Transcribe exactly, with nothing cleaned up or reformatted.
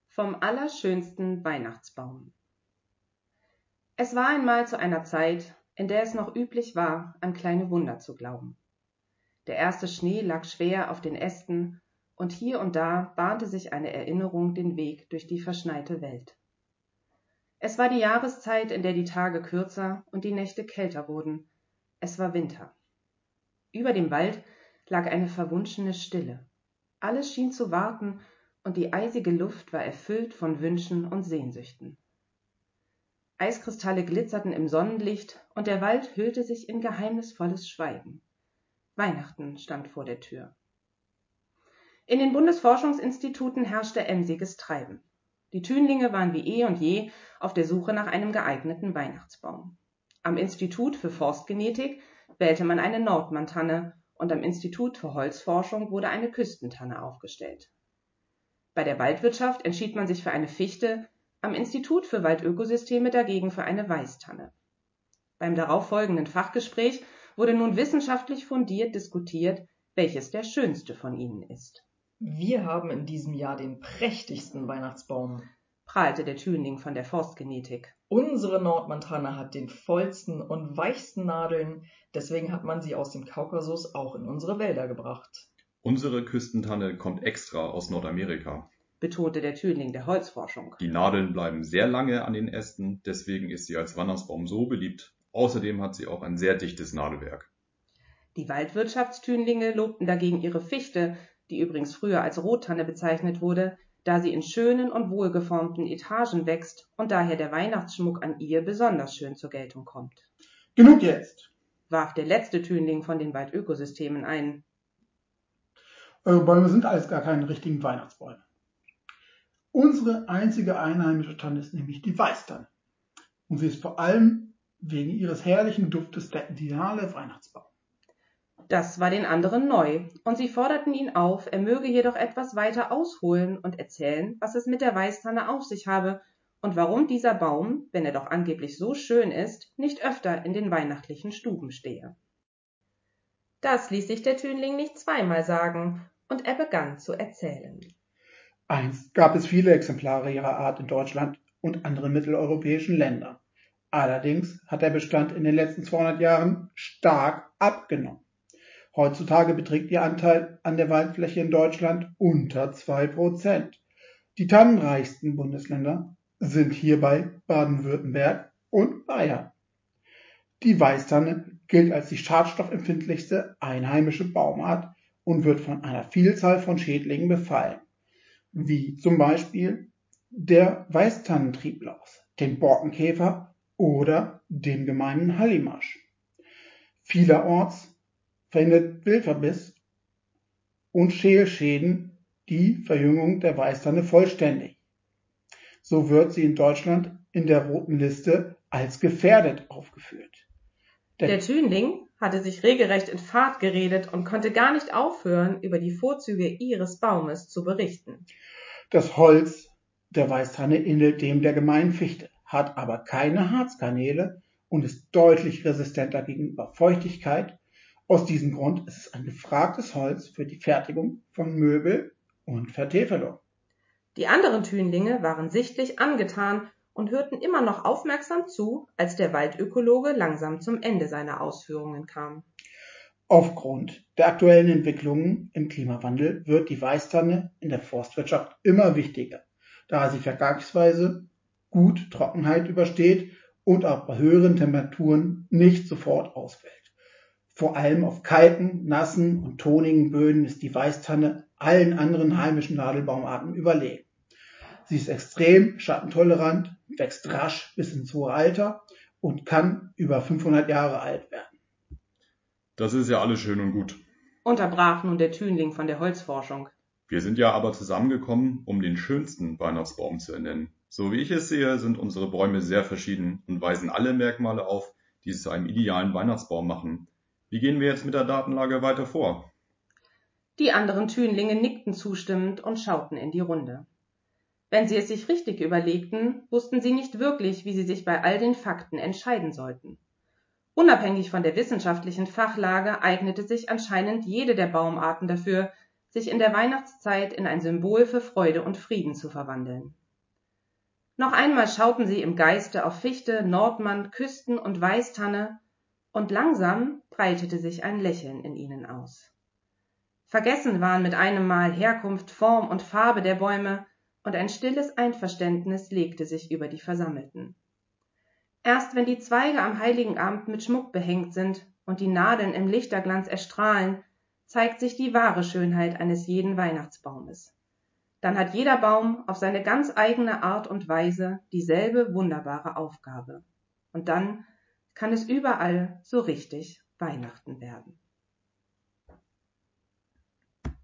Vom allerschönsten Weihnachtsbaum. Es war einmal zu einer Zeit, in der es noch üblich war, an kleine Wunder zu glauben. Der erste Schnee lag schwer auf den Ästen, und hier und da bahnte sich eine Erinnerung den Weg durch die verschneite Welt. Es war die Jahreszeit, in der die Tage kürzer und die Nächte kälter wurden. Es war Winter. Über dem Wald lag eine verwunschene Stille. Alles schien zu warten, und die eisige Luft war erfüllt von Wünschen und Sehnsüchten. Eiskristalle glitzerten im Sonnenlicht, und der Wald hüllte sich in geheimnisvolles Schweigen. Weihnachten stand vor der Tür. In den Bundesforschungsinstituten herrschte emsiges Treiben. Die Thünlinge waren wie eh und je auf der Suche nach einem geeigneten Weihnachtsbaum. Am Institut für Forstgenetik wählte man eine Nordmantanne, und am Institut für Holzforschung wurde eine Küstentanne aufgestellt. Bei der Waldwirtschaft entschied man sich für eine Fichte, am Institut für Waldökosysteme dagegen für eine Weißtanne. Beim darauffolgenden Fachgespräch wurde nun wissenschaftlich fundiert diskutiert, welches der schönste von ihnen ist. Wir haben in diesem Jahr den prächtigsten Weihnachtsbaum, prahlte der Thünling von der Forstgenetik. Unsere Nordmantanne hat den vollsten und weichsten Nadeln, deswegen hat man sie aus dem Kaukasus auch in unsere Wälder gebracht. Unsere Küstentanne kommt extra aus Nordamerika, betonte der Thünling der Holzforschung. Die Nadeln bleiben sehr lange an den Ästen, deswegen ist sie als Weihnachtsbaum so beliebt. Außerdem hat sie auch ein sehr dichtes Nadelwerk. Die Waldwirtschaftsthünlinge lobten dagegen ihre Fichte, die übrigens früher als Rottanne bezeichnet wurde, da sie in schönen und wohlgeformten Etagen wächst und daher der Weihnachtsschmuck an ihr besonders schön zur Geltung kommt. Genug jetzt, warf der letzte Thünling von den Waldökosystemen ein. Eure Bäume sind alles gar keine richtigen Weihnachtsbäume. Unsere einzige einheimische Tanne ist nämlich die Weißtanne. Und sie ist vor allem wegen ihres herrlichen Duftes der ideale Weihnachtsbaum. Das war den anderen neu, und sie forderten ihn auf, er möge jedoch etwas weiter ausholen und erzählen, was es mit der Weißtanne auf sich habe und warum dieser Baum, wenn er doch angeblich so schön ist, nicht öfter in den weihnachtlichen Stuben stehe. Das ließ sich der Thünling nicht zweimal sagen, und er begann zu erzählen. Einst gab es viele Exemplare ihrer Art in Deutschland und anderen mitteleuropäischen Ländern. Allerdings hat der Bestand in den letzten zweihundert Jahren stark abgenommen. Heutzutage beträgt ihr Anteil an der Waldfläche in Deutschland unter zwei Prozent. Die tannenreichsten Bundesländer sind hierbei Baden-Württemberg und Bayern. Die Weißtanne gilt als die schadstoffempfindlichste einheimische Baumart und wird von einer Vielzahl von Schädlingen befallen, wie zum Beispiel der Weißtannentrieblaus, dem Borkenkäfer oder dem gemeinen Hallimasch. Vielerorts verhindert Wildverbiss und Schälschäden die Verjüngung der Weißtanne vollständig. So wird sie in Deutschland in der roten Liste als gefährdet aufgeführt. Der, der Thünling hatte sich regelrecht in Fahrt geredet und konnte gar nicht aufhören, über die Vorzüge ihres Baumes zu berichten. Das Holz der Weißtanne ähnelt dem der gemeinen Fichte, hat aber keine Harzkanäle und ist deutlich resistenter gegenüber Feuchtigkeit. Aus diesem Grund ist es ein gefragtes Holz für die Fertigung von Möbel und Vertäfelung. Die anderen Thünlinge waren sichtlich angetan und hörten immer noch aufmerksam zu, als der Waldökologe langsam zum Ende seiner Ausführungen kam. Aufgrund der aktuellen Entwicklungen im Klimawandel wird die Weißtanne in der Forstwirtschaft immer wichtiger, da sie vergleichsweise gut Trockenheit übersteht und auch bei höheren Temperaturen nicht sofort ausfällt. Vor allem auf kalten, nassen und tonigen Böden ist die Weißtanne allen anderen heimischen Nadelbaumarten überlegen. Sie ist extrem schattentolerant, wächst rasch bis ins hohe Alter und kann über fünfhundert Jahre alt werden. Das ist ja alles schön und gut, unterbrach nun der Thünling von der Holzforschung. Wir sind ja aber zusammengekommen, um den schönsten Weihnachtsbaum zu ernennen. So wie ich es sehe, sind unsere Bäume sehr verschieden und weisen alle Merkmale auf, die es zu einem idealen Weihnachtsbaum machen. Wie gehen wir jetzt mit der Datenlage weiter vor? Die anderen Thünlinge nickten zustimmend und schauten in die Runde. Wenn sie es sich richtig überlegten, wussten sie nicht wirklich, wie sie sich bei all den Fakten entscheiden sollten. Unabhängig von der wissenschaftlichen Fachlage eignete sich anscheinend jede der Baumarten dafür, sich in der Weihnachtszeit in ein Symbol für Freude und Frieden zu verwandeln. Noch einmal schauten sie im Geiste auf Fichte, Nordmann, Küsten und Weißtanne, und langsam breitete sich ein Lächeln in ihnen aus. Vergessen waren mit einem Mal Herkunft, Form und Farbe der Bäume, und ein stilles Einverständnis legte sich über die Versammelten. Erst wenn die Zweige am Heiligen Abend mit Schmuck behängt sind und die Nadeln im Lichterglanz erstrahlen, zeigt sich die wahre Schönheit eines jeden Weihnachtsbaumes. Dann hat jeder Baum auf seine ganz eigene Art und Weise dieselbe wunderbare Aufgabe. Und dann kann es überall so richtig Weihnachten werden.